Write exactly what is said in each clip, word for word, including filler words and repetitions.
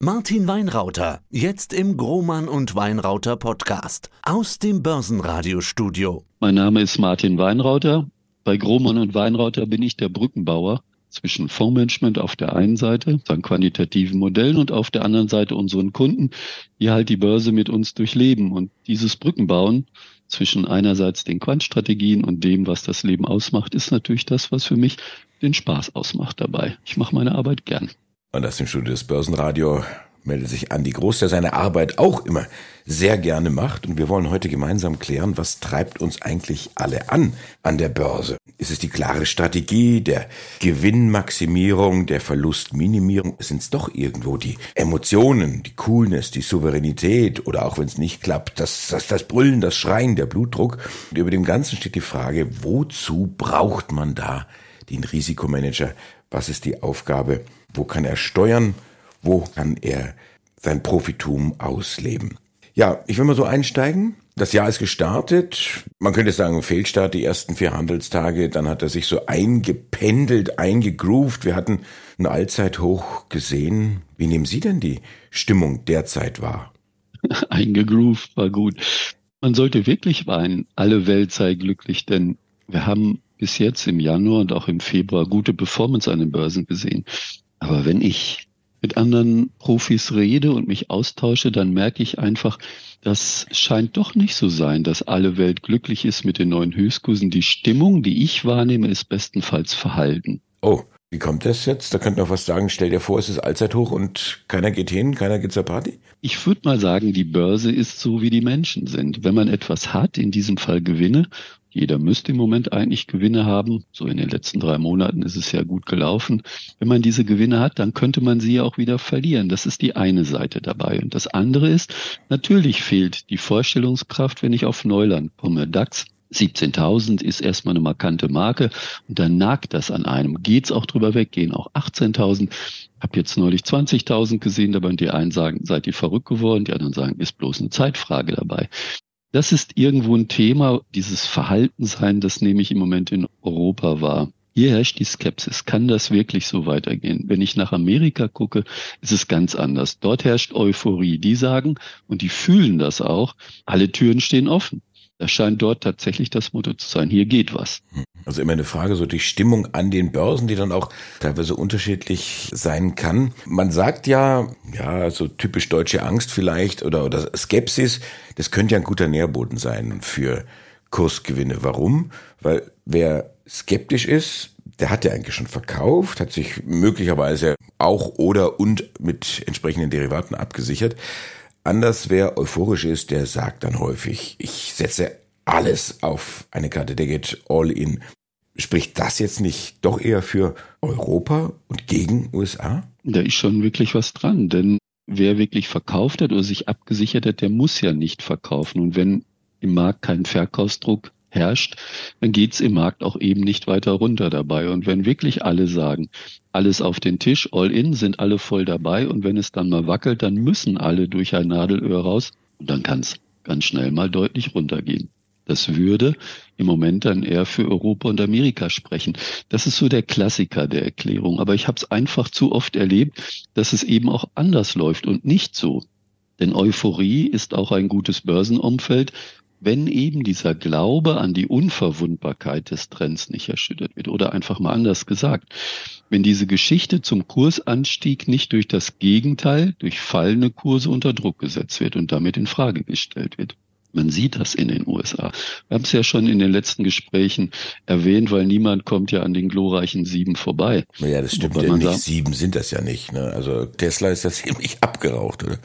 Martin Weinrauter, jetzt im Grohmann und Weinrauter Podcast aus dem Börsenradiostudio. Mein Name ist Martin Weinrauter. Bei Grohmann und Weinrauter bin ich der Brückenbauer zwischen Fondsmanagement auf der einen Seite, seinen quantitativen Modellen, und auf der anderen Seite unseren Kunden, die halt die Börse mit uns durchleben. Und dieses Brückenbauen zwischen einerseits den Quantstrategien und dem, was das Leben ausmacht, ist natürlich das, was für mich den Spaß ausmacht dabei. Ich mache meine Arbeit gern. Und aus dem Studio des Börsenradio meldet sich Andi Groß, der seine Arbeit auch immer sehr gerne macht. Und wir wollen heute gemeinsam klären, was treibt uns eigentlich alle an an der Börse? Ist es die klare Strategie der Gewinnmaximierung, der Verlustminimierung? Sind es doch irgendwo die Emotionen, die Coolness, die Souveränität oder auch wenn es nicht klappt, das, das, das Brüllen, das Schreien, der Blutdruck? Und über dem Ganzen steht die Frage, wozu braucht man da den Risikomanager? Was ist die Aufgabe? Wo kann er steuern? Wo kann er sein Profitum ausleben? Ja, ich will mal so einsteigen. Das Jahr ist gestartet. Man könnte sagen, Fehlstart, die ersten vier Handelstage. Dann hat er sich so eingependelt, eingegroovt. Wir hatten ein Allzeithoch gesehen. Wie nehmen Sie denn die Stimmung derzeit wahr? Eingegroovt war gut. Man sollte wirklich weinen. Alle Welt sei glücklich, denn wir haben bis jetzt im Januar und auch im Februar gute Performance an den Börsen gesehen. Aber wenn ich mit anderen Profis rede und mich austausche, dann merke ich einfach, das scheint doch nicht so sein, dass alle Welt glücklich ist mit den neuen Höchstkursen. Die Stimmung, die ich wahrnehme, ist bestenfalls verhalten. Oh, wie kommt das jetzt? Da könnte man fast sagen, stell dir vor, es ist Allzeithoch und keiner geht hin, keiner geht zur Party? Ich würde mal sagen, die Börse ist so, wie die Menschen sind. Wenn man etwas hat, in diesem Fall Gewinne, jeder müsste im Moment eigentlich Gewinne haben. So in den letzten drei Monaten ist es ja gut gelaufen. Wenn man diese Gewinne hat, dann könnte man sie ja auch wieder verlieren. Das ist die eine Seite dabei. Und das andere ist, natürlich fehlt die Vorstellungskraft, wenn ich auf Neuland komme. DAX siebzehntausend ist erstmal eine markante Marke und dann nagt das an einem. Geht's auch drüber weg, gehen auch achtzehntausend. Hab jetzt neulich zwanzigtausend gesehen, dabei die einen sagen, seid ihr verrückt geworden, die anderen sagen, ist bloß eine Zeitfrage dabei. Das ist irgendwo ein Thema, dieses Verhaltensein, das nehme ich im Moment in Europa wahr. Hier herrscht die Skepsis. Kann das wirklich so weitergehen? Wenn ich nach Amerika gucke, ist es ganz anders. Dort herrscht Euphorie. Die sagen, und die fühlen das auch, alle Türen stehen offen. Das scheint dort tatsächlich das Motto zu sein. Hier geht was. Also immer eine Frage, so die Stimmung an den Börsen, die dann auch teilweise unterschiedlich sein kann. Man sagt ja, ja, so typisch deutsche Angst vielleicht oder, oder Skepsis, das könnte ja ein guter Nährboden sein für Kursgewinne. Warum? Weil wer skeptisch ist, der hat ja eigentlich schon verkauft, hat sich möglicherweise auch oder und mit entsprechenden Derivaten abgesichert. Anders, wer euphorisch ist, der sagt dann häufig, ich setze alles auf eine Karte, der geht all in. Spricht das jetzt nicht doch eher für Europa und gegen U S A? Da ist schon wirklich was dran, denn wer wirklich verkauft hat oder sich abgesichert hat, der muss ja nicht verkaufen. Und wenn im Markt kein Verkaufsdruck herrscht, dann geht's im Markt auch eben nicht weiter runter dabei. Und wenn wirklich alle sagen, alles auf den Tisch, all in, sind alle voll dabei und wenn es dann mal wackelt, dann müssen alle durch ein Nadelöhr raus und dann kann's ganz schnell mal deutlich runtergehen. Das würde im Moment dann eher für Europa und Amerika sprechen. Das ist so der Klassiker der Erklärung. Aber ich habe es einfach zu oft erlebt, dass es eben auch anders läuft und nicht so. Denn Euphorie ist auch ein gutes Börsenumfeld, wenn eben dieser Glaube an die Unverwundbarkeit des Trends nicht erschüttert wird. Oder einfach mal anders gesagt, wenn diese Geschichte zum Kursanstieg nicht durch das Gegenteil, durch fallende Kurse unter Druck gesetzt wird und damit in Frage gestellt wird. Man sieht das in den U S A. Wir haben es ja schon in den letzten Gesprächen erwähnt, weil niemand kommt ja an den glorreichen Sieben vorbei. Ja, das stimmt ja nicht. Sieben sind das ja nicht. Ne? Also Tesla ist ja ziemlich abgeraucht, oder?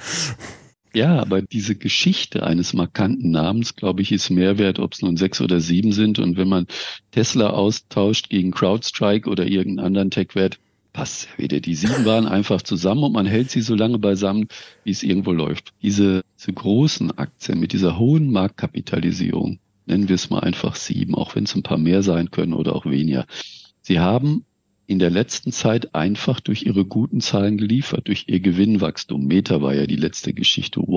Ja, aber diese Geschichte eines markanten Namens, glaube ich, ist mehr wert, ob es nun sechs oder sieben sind. Und wenn man Tesla austauscht gegen CrowdStrike oder irgendeinen anderen Tech-Wert, passt ja wieder. Die sieben waren einfach zusammen und man hält sie so lange beisammen, wie es irgendwo läuft. Diese, diese großen Aktien mit dieser hohen Marktkapitalisierung, nennen wir es mal einfach sieben, auch wenn es ein paar mehr sein können oder auch weniger. Sie haben in der letzten Zeit einfach durch ihre guten Zahlen geliefert, durch ihr Gewinnwachstum. Meta war ja die letzte Geschichte. Wow,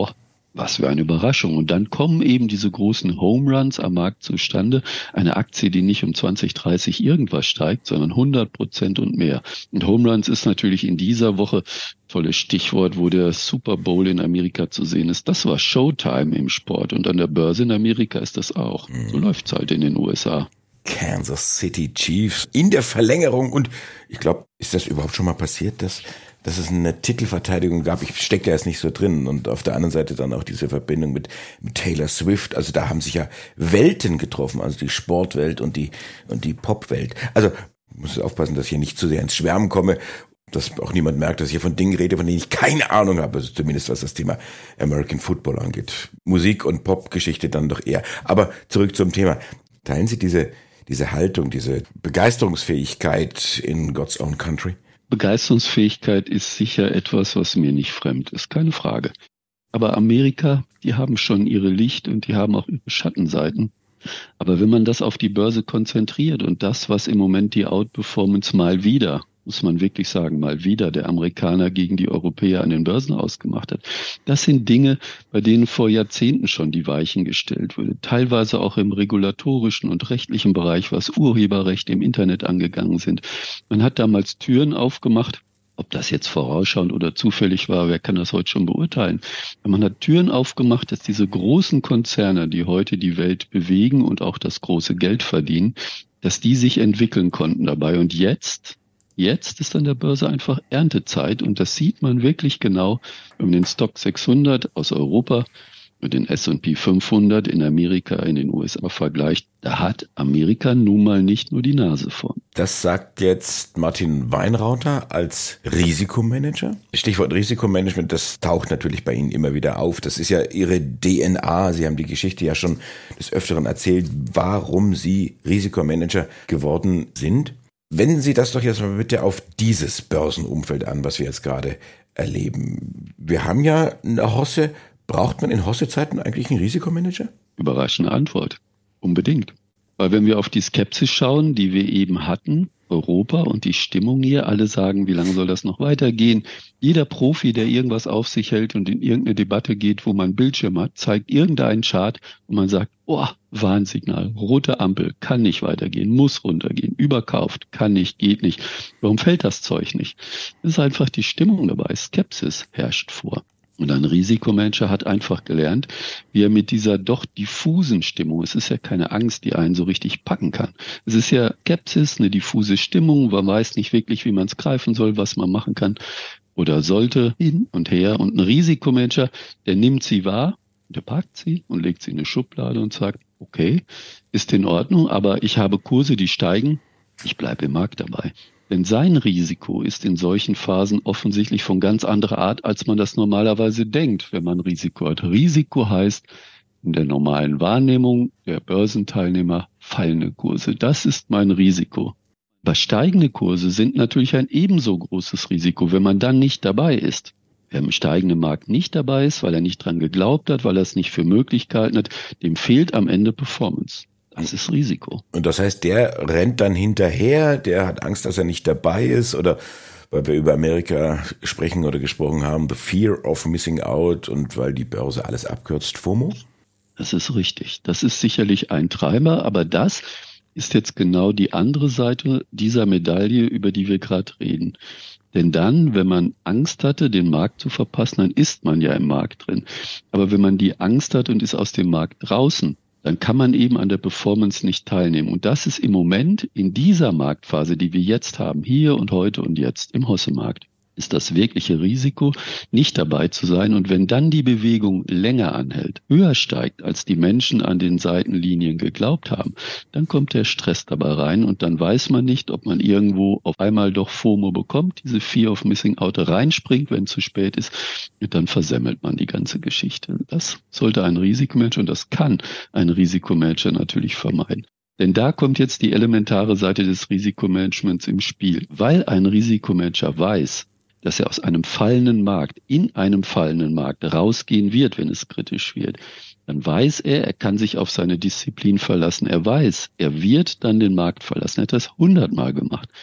Was für eine Überraschung. Und dann kommen eben diese großen Home Runs am Markt zustande. Eine Aktie, die nicht um zwanzig, dreißig irgendwas steigt, sondern hundert Prozent und mehr. Und Home Runs ist natürlich in dieser Woche, tolles Stichwort, wo der Super Bowl in Amerika zu sehen ist. Das war Showtime im Sport. Und an der Börse in Amerika ist das auch. So läuft's halt in den U S A. Kansas City Chiefs in der Verlängerung. Und ich glaube, ist das überhaupt schon mal passiert, dass dass es eine Titelverteidigung gab? Ich stecke da jetzt nicht so drin. Und auf der anderen Seite dann auch diese Verbindung mit, mit Taylor Swift. Also da haben sich ja Welten getroffen, also die Sportwelt und die und die Popwelt. Also ich muss aufpassen, dass ich hier nicht zu sehr ins Schwärmen komme, dass auch niemand merkt, dass ich hier von Dingen rede, von denen ich keine Ahnung habe, also zumindest was das Thema American Football angeht. Musik und Popgeschichte dann doch eher. Aber zurück zum Thema. Teilen Sie diese diese Haltung, diese Begeisterungsfähigkeit in God's Own Country? Begeisterungsfähigkeit ist sicher etwas, was mir nicht fremd ist, keine Frage. Aber Amerika, die haben schon ihre Licht- und die haben auch ihre Schattenseiten. Aber wenn man das auf die Börse konzentriert und das, was im Moment die Outperformance mal wieder, muss man wirklich sagen, mal wieder der Amerikaner gegen die Europäer an den Börsen ausgemacht hat. Das sind Dinge, bei denen vor Jahrzehnten schon die Weichen gestellt wurde. Teilweise auch im regulatorischen und rechtlichen Bereich, was Urheberrecht im Internet angegangen sind. Man hat damals Türen aufgemacht. Ob das jetzt vorausschauend oder zufällig war, wer kann das heute schon beurteilen? Man hat Türen aufgemacht, dass diese großen Konzerne, die heute die Welt bewegen und auch das große Geld verdienen, dass die sich entwickeln konnten dabei. Und jetzt... Jetzt ist an der Börse einfach Erntezeit und das sieht man wirklich genau, wenn man den Stock sechshundert aus Europa mit den S und P fünfhundert in Amerika, in den U S A vergleicht. Da hat Amerika nun mal nicht nur die Nase vorn. Das sagt jetzt Martin Weinrauter als Risikomanager. Stichwort Risikomanagement, das taucht natürlich bei Ihnen immer wieder auf. Das ist ja Ihre D N A. Sie haben die Geschichte ja schon des Öfteren erzählt, warum Sie Risikomanager geworden sind. Wenden Sie das doch jetzt mal bitte auf dieses Börsenumfeld an, was wir jetzt gerade erleben. Wir haben ja eine Hosse. Braucht man in Hosse-Zeiten eigentlich einen Risikomanager? Überraschende Antwort. Unbedingt. Weil wenn wir auf die Skepsis schauen, die wir eben hatten, Europa und die Stimmung hier, alle sagen, wie lange soll das noch weitergehen? Jeder Profi, der irgendwas auf sich hält und in irgendeine Debatte geht, wo man Bildschirm hat, zeigt irgendeinen Chart und man sagt, oh, Warnsignal, rote Ampel, kann nicht weitergehen, muss runtergehen, überkauft, kann nicht, geht nicht. Warum fällt das Zeug nicht? Das ist einfach die Stimmung dabei, Skepsis herrscht vor. Und ein Risikomanager hat einfach gelernt, wie er mit dieser doch diffusen Stimmung, es ist ja keine Angst, die einen so richtig packen kann. Es ist ja Skepsis, eine diffuse Stimmung, man weiß nicht wirklich, wie man es greifen soll, was man machen kann oder sollte, hin und her. Und ein Risikomanager, der nimmt sie wahr, der packt sie und legt sie in eine Schublade und sagt, okay, ist in Ordnung, aber ich habe Kurse, die steigen, ich bleibe im Markt dabei. Denn sein Risiko ist in solchen Phasen offensichtlich von ganz anderer Art, als man das normalerweise denkt, wenn man Risiko hat. Risiko heißt in der normalen Wahrnehmung der Börsenteilnehmer fallende Kurse. Das ist mein Risiko. Aber steigende Kurse sind natürlich ein ebenso großes Risiko, wenn man dann nicht dabei ist. Wer im steigenden Markt nicht dabei ist, weil er nicht dran geglaubt hat, weil er es nicht für möglich gehalten hat, dem fehlt am Ende Performance. Das ist Risiko. Und das heißt, der rennt dann hinterher, der hat Angst, dass er nicht dabei ist oder weil wir über Amerika sprechen oder gesprochen haben, the fear of missing out und weil die Börse alles abkürzt, FOMO? Das ist richtig. Das ist sicherlich ein Treiber, aber das ist jetzt genau die andere Seite dieser Medaille, über die wir gerade reden. Denn dann, wenn man Angst hatte, den Markt zu verpassen, dann ist man ja im Markt drin. Aber wenn man die Angst hat und ist aus dem Markt draußen, dann kann man eben an der Performance nicht teilnehmen. Und das ist im Moment in dieser Marktphase, die wir jetzt haben, hier und heute und jetzt im Hosse-Markt, ist das wirkliche Risiko, nicht dabei zu sein. Und wenn dann die Bewegung länger anhält, höher steigt, als die Menschen an den Seitenlinien geglaubt haben, dann kommt der Stress dabei rein und dann weiß man nicht, ob man irgendwo auf einmal doch FOMO bekommt, diese Fear of Missing Out reinspringt, wenn es zu spät ist, und dann versemmelt man die ganze Geschichte. Das sollte ein Risikomanager, und das kann ein Risikomanager natürlich vermeiden. Denn da kommt jetzt die elementare Seite des Risikomanagements im Spiel. Weil ein Risikomanager weiß, dass er aus einem fallenden Markt in einem fallenden Markt rausgehen wird, wenn es kritisch wird, dann weiß er, er kann sich auf seine Disziplin verlassen. Er weiß, er wird dann den Markt verlassen. Er hat das hundertmal gemacht.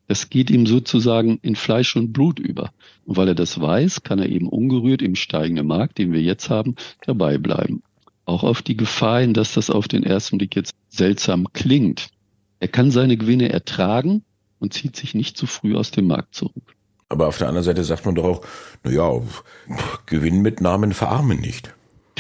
Das geht ihm sozusagen in Fleisch und Blut über. Und weil er das weiß, kann er eben ungerührt im steigenden Markt, den wir jetzt haben, dabei bleiben. Auch auf die Gefahr hin, dass das auf den ersten Blick jetzt seltsam klingt. Er kann seine Gewinne ertragen und zieht sich nicht zu früh aus dem Markt zurück. Aber auf der anderen Seite sagt man doch auch, naja, Gewinnmitnahmen verarmen nicht.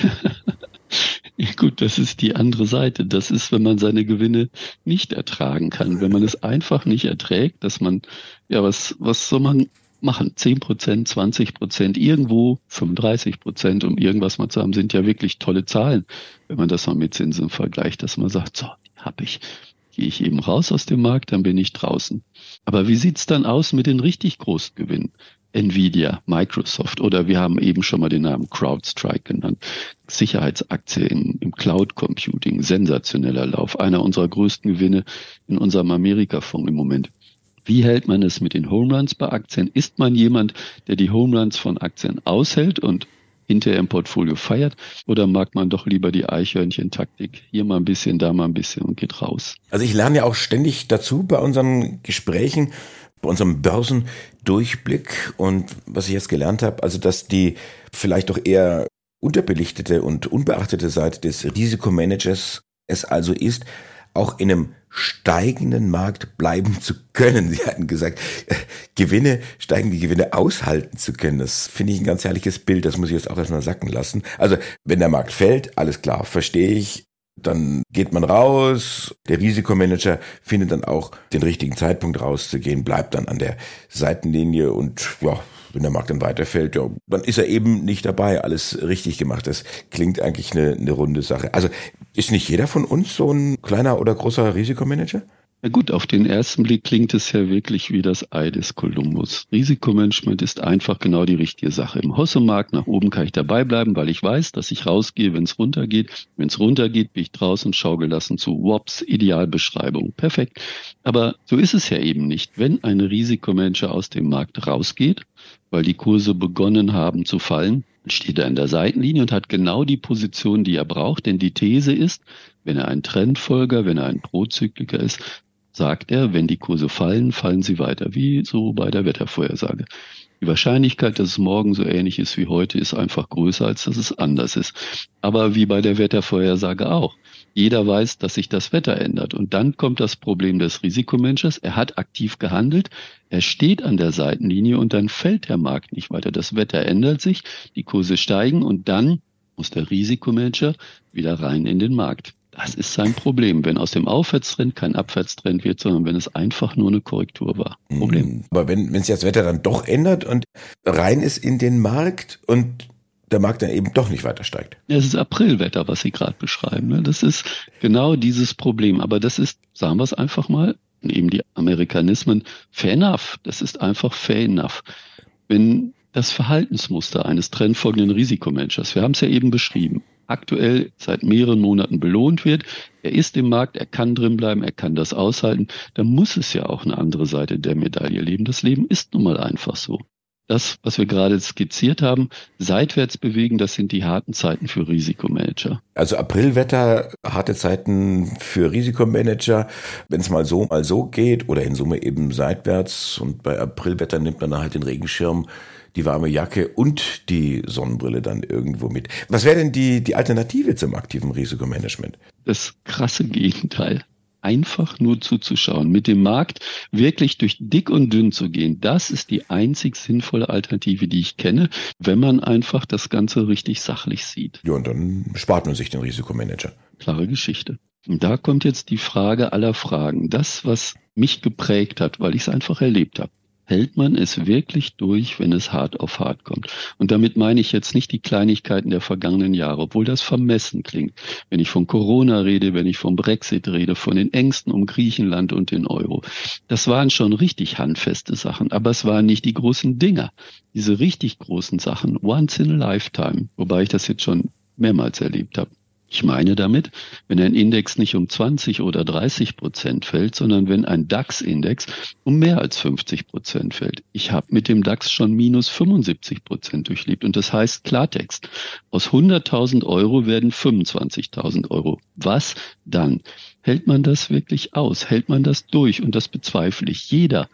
Gut, das ist die andere Seite. Das ist, wenn man seine Gewinne nicht ertragen kann. Wenn man es einfach nicht erträgt, dass man, ja, was, was soll man machen? zehn Prozent, zwanzig Prozent, irgendwo fünfunddreißig Prozent, um irgendwas mal zu haben, sind ja wirklich tolle Zahlen. Wenn man das mal mit Zinsen vergleicht, dass man sagt, so, die hab ich. Gehe ich eben raus aus dem Markt, dann bin ich draußen. Aber wie sieht's dann aus mit den richtig großen Gewinnen? Nvidia, Microsoft oder wir haben eben schon mal den Namen CrowdStrike genannt. Sicherheitsaktie im, im Cloud Computing, sensationeller Lauf, einer unserer größten Gewinne in unserem Amerika-Fonds im Moment. Wie hält man es mit den Home Runs bei Aktien? Ist man jemand, der die Home Runs von Aktien aushält und hinterher im Portfolio feiert? Oder mag man doch lieber die Eichhörnchen-Taktik? Hier mal ein bisschen, da mal ein bisschen und geht raus. Also ich lerne ja auch ständig dazu bei unseren Gesprächen, bei unserem Börsendurchblick. Und was ich jetzt gelernt habe, also dass die vielleicht doch eher unterbelichtete und unbeachtete Seite des Risikomanagers es also ist, auch in einem steigenden Markt bleiben zu können. Sie hatten gesagt, äh, Gewinne, steigende Gewinne aushalten zu können. Das finde ich ein ganz herrliches Bild. Das muss ich jetzt auch erstmal sacken lassen. Also wenn der Markt fällt, alles klar, verstehe ich. Dann geht man raus. Der Risikomanager findet dann auch den richtigen Zeitpunkt rauszugehen, bleibt dann an der Seitenlinie und ja, wenn der Markt dann weiterfällt, ja, dann ist er eben nicht dabei, alles richtig gemacht. Das klingt eigentlich eine, eine runde Sache. Also ist nicht jeder von uns so ein kleiner oder großer Risikomanager? Ja gut, auf den ersten Blick klingt es ja wirklich wie das Ei des Kolumbus. Risikomanagement ist einfach genau die richtige Sache. Im Hossemarkt nach oben kann ich dabei bleiben, weil ich weiß, dass ich rausgehe, wenn es runtergeht. Wenn es runtergeht, bin ich draußen, schau gelassen zu. Wops, Idealbeschreibung. Perfekt. Aber so ist es ja eben nicht. Wenn ein Risikomanager aus dem Markt rausgeht, weil die Kurse begonnen haben zu fallen, steht er in der Seitenlinie und hat genau die Position, die er braucht. Denn die These ist, wenn er ein Trendfolger, wenn er ein Prozykliker ist, sagt er, wenn die Kurse fallen, fallen sie weiter, wie so bei der Wettervorhersage. Die Wahrscheinlichkeit, dass es morgen so ähnlich ist wie heute, ist einfach größer, als dass es anders ist. Aber wie bei der Wettervorhersage auch. Jeder weiß, dass sich das Wetter ändert. Und dann kommt das Problem des Risikomanagers. Er hat aktiv gehandelt, er steht an der Seitenlinie und dann fällt der Markt nicht weiter. Das Wetter ändert sich, die Kurse steigen und dann muss der Risikomanager wieder rein in den Markt. Das ist sein Problem, wenn aus dem Aufwärtstrend kein Abwärtstrend wird, sondern wenn es einfach nur eine Korrektur war. Problem. Aber wenn, wenn sich das Wetter dann doch ändert und rein ist in den Markt und der Markt dann eben doch nicht weiter steigt. Es ist Aprilwetter, was Sie gerade beschreiben. Das ist genau dieses Problem. Aber das ist, sagen wir es einfach mal, eben die Amerikanismen, fair enough. Das ist einfach fair enough. Wenn das Verhaltensmuster eines trendfolgenden Risikomanagers, wir haben es ja eben beschrieben, aktuell seit mehreren Monaten belohnt wird, er ist im Markt, er kann drin bleiben, er kann das aushalten, dann muss es ja auch eine andere Seite der Medaille leben. Das Leben ist nun mal einfach so. Das, was wir gerade skizziert haben, seitwärts bewegen, das sind die harten Zeiten für Risikomanager. Also Aprilwetter, harte Zeiten für Risikomanager, wenn es mal so, mal so geht oder in Summe eben seitwärts und bei Aprilwetter nimmt man dann halt den Regenschirm, die warme Jacke und die Sonnenbrille dann irgendwo mit. Was wäre denn die, die Alternative zum aktiven Risikomanagement? Das krasse Gegenteil. Einfach nur zuzuschauen, mit dem Markt wirklich durch dick und dünn zu gehen. Das ist die einzig sinnvolle Alternative, die ich kenne, wenn man einfach das Ganze richtig sachlich sieht. Ja, und dann spart man sich den Risikomanager. Klare Geschichte. Und da kommt jetzt die Frage aller Fragen. Das, was mich geprägt hat, weil ich es einfach erlebt habe. Hält man es wirklich durch, wenn es hart auf hart kommt? Und damit meine ich jetzt nicht die Kleinigkeiten der vergangenen Jahre, obwohl das vermessen klingt. Wenn ich von Corona rede, wenn ich vom Brexit rede, von den Ängsten um Griechenland und den Euro. Das waren schon richtig handfeste Sachen, aber es waren nicht die großen Dinger. Diese richtig großen Sachen, once in a lifetime, wobei ich das jetzt schon mehrmals erlebt habe. Ich meine damit, wenn ein Index nicht um zwanzig oder dreißig Prozent fällt, sondern wenn ein DAX-Index um mehr als fünfzig Prozent fällt. Ich habe mit dem DAX schon minus fünfundsiebzig Prozent durchlebt und das heißt Klartext. Aus hunderttausend Euro werden fünfundzwanzigtausend Euro. Was dann? Hält man das wirklich aus? Hält man das durch? Und das bezweifle ich. Jeder,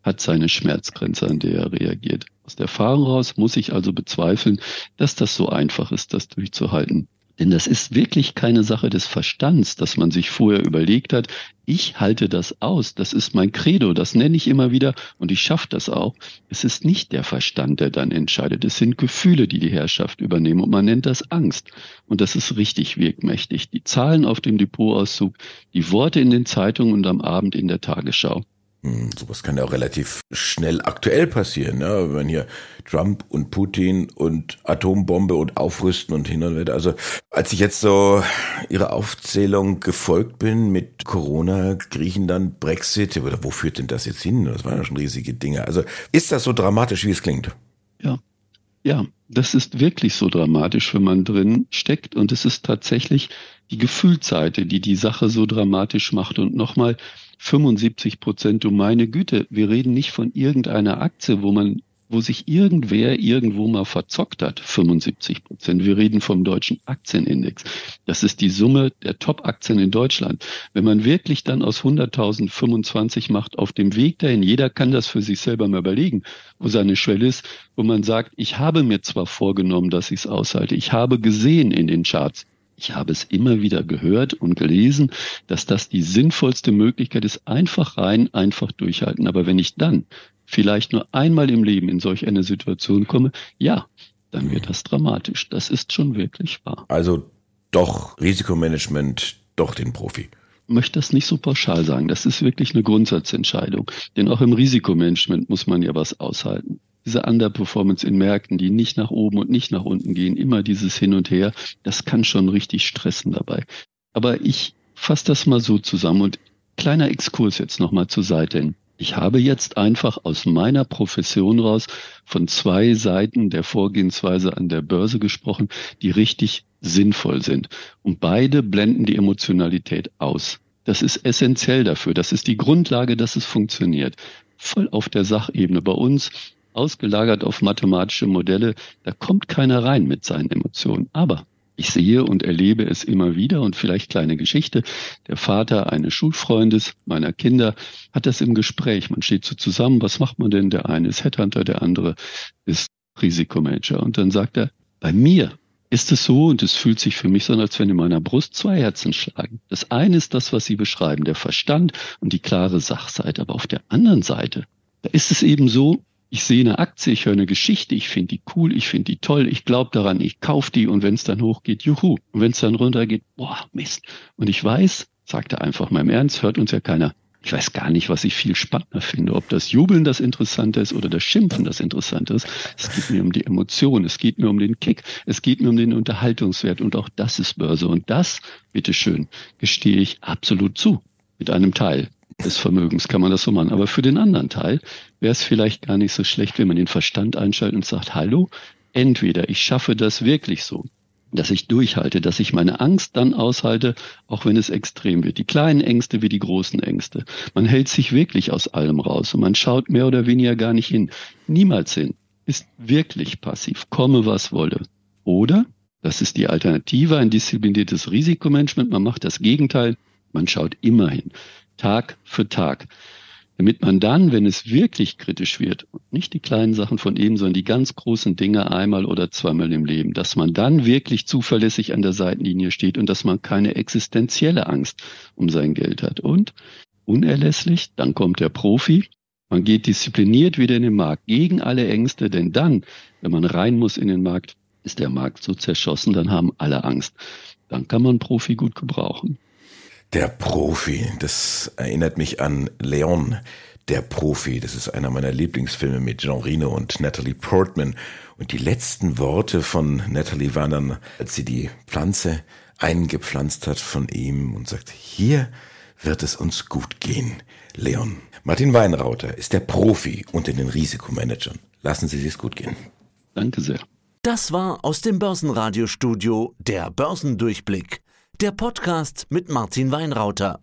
hat seine Schmerzgrenze, an der er reagiert. Aus der Erfahrung raus muss ich also bezweifeln, dass das so einfach ist, das durchzuhalten. Denn das ist wirklich keine Sache des Verstands, dass man sich vorher überlegt hat, ich halte das aus, das ist mein Credo, das nenne ich immer wieder und ich schaffe das auch. Es ist nicht der Verstand, der dann entscheidet, es sind Gefühle, die die Herrschaft übernehmen und man nennt das Angst. Und das ist richtig wirkmächtig. Die Zahlen auf dem Depotauszug, die Worte in den Zeitungen und am Abend in der Tagesschau. Hm, sowas kann ja auch relativ schnell aktuell passieren, ne? Wenn hier Trump und Putin und Atombombe und Aufrüsten und hin und wieder. Also als ich jetzt so Ihrer Aufzählung gefolgt bin mit Corona, Griechenland, Brexit, oder wo führt denn das jetzt hin? Das waren ja schon riesige Dinge. Also ist das so dramatisch, wie es klingt? Ja, ja, das ist wirklich so dramatisch, wenn man drin steckt. Und es ist tatsächlich die Gefühlsseite, die die Sache so dramatisch macht. Und nochmal, fünfundsiebzig Prozent, du meine Güte, wir reden nicht von irgendeiner Aktie, wo man, wo sich irgendwer irgendwo mal verzockt hat, fünfundsiebzig Prozent. Wir reden vom deutschen Aktienindex. Das ist die Summe der Top-Aktien in Deutschland. Wenn man wirklich dann aus hunderttausend fünfundzwanzig macht auf dem Weg dahin, jeder kann das für sich selber mal überlegen, wo seine Schwelle ist, wo man sagt, ich habe mir zwar vorgenommen, dass ich es aushalte, ich habe gesehen in den Charts, ich habe es immer wieder gehört und gelesen, dass das die sinnvollste Möglichkeit ist, einfach rein, einfach durchhalten. Aber wenn ich dann vielleicht nur einmal im Leben in solch eine Situation komme, ja, dann wird das dramatisch. Das ist schon wirklich wahr. Also doch Risikomanagement, doch den Profi. Ich möchte das nicht so pauschal sagen. Das ist wirklich eine Grundsatzentscheidung. Denn auch im Risikomanagement muss man ja was aushalten. Diese Underperformance in Märkten, die nicht nach oben und nicht nach unten gehen, immer dieses Hin und Her, das kann schon richtig stressen dabei. Aber ich fasse das mal so zusammen und kleiner Exkurs jetzt nochmal zur Seite hin. Ich habe jetzt einfach aus meiner Profession raus von zwei Seiten der Vorgehensweise an der Börse gesprochen, die richtig sinnvoll sind. Und beide blenden die Emotionalität aus. Das ist essentiell dafür. Das ist die Grundlage, dass es funktioniert. Voll auf der Sachebene bei uns, ausgelagert auf mathematische Modelle, da kommt keiner rein mit seinen Emotionen. Aber ich sehe und erlebe es immer wieder und vielleicht kleine Geschichte. Der Vater eines Schulfreundes meiner Kinder hat das im Gespräch. Man steht so zusammen, was macht man denn? Der eine ist Headhunter, der andere ist Risikomanager. Und dann sagt er, bei mir ist es so und es fühlt sich für mich so an, als wenn in meiner Brust zwei Herzen schlagen. Das eine ist das, was Sie beschreiben, der Verstand und die klare Sachseite. Aber auf der anderen Seite, da ist es eben so, ich sehe eine Aktie, ich höre eine Geschichte, ich finde die cool, ich finde die toll, ich glaube daran, ich kaufe die und wenn es dann hochgeht, juhu. Und wenn es dann runtergeht, boah, Mist. Und ich weiß, sagt er einfach mal im Ernst, hört uns ja keiner, ich weiß gar nicht, was ich viel spannender finde, ob das Jubeln das Interessante ist oder das Schimpfen das Interessante ist. Es geht mir um die Emotion, es geht mir um den Kick, es geht mir um den Unterhaltungswert und auch das ist Börse. Und das, bitteschön, gestehe ich absolut zu mit einem Teil des Vermögens kann man das so machen. Aber für den anderen Teil wäre es vielleicht gar nicht so schlecht, wenn man den Verstand einschaltet und sagt, hallo, entweder ich schaffe das wirklich so, dass ich durchhalte, dass ich meine Angst dann aushalte, auch wenn es extrem wird. Die kleinen Ängste wie die großen Ängste. Man hält sich wirklich aus allem raus und man schaut mehr oder weniger gar nicht hin. Niemals hin. Ist wirklich passiv. Komme, was wolle. Oder, das ist die Alternative, ein diszipliniertes Risikomanagement. Man macht das Gegenteil. Man schaut immer hin. Tag für Tag, damit man dann, wenn es wirklich kritisch wird, nicht die kleinen Sachen von eben, sondern die ganz großen Dinge einmal oder zweimal im Leben, dass man dann wirklich zuverlässig an der Seitenlinie steht und dass man keine existenzielle Angst um sein Geld hat. Und unerlässlich, dann kommt der Profi, man geht diszipliniert wieder in den Markt, gegen alle Ängste, denn dann, wenn man rein muss in den Markt, ist der Markt so zerschossen, dann haben alle Angst. Dann kann man Profi gut gebrauchen. Der Profi, das erinnert mich an Leon, der Profi. Das ist einer meiner Lieblingsfilme mit Jean Reno und Natalie Portman. Und die letzten Worte von Natalie waren dann, als sie die Pflanze eingepflanzt hat von ihm und sagt, hier wird es uns gut gehen, Leon. Martin Weinrauter ist der Profi unter den Risikomanagern. Lassen Sie es gut gehen. Danke sehr. Das war aus dem Börsenradiostudio der Börsendurchblick. Der Podcast mit Martin Weinrauter.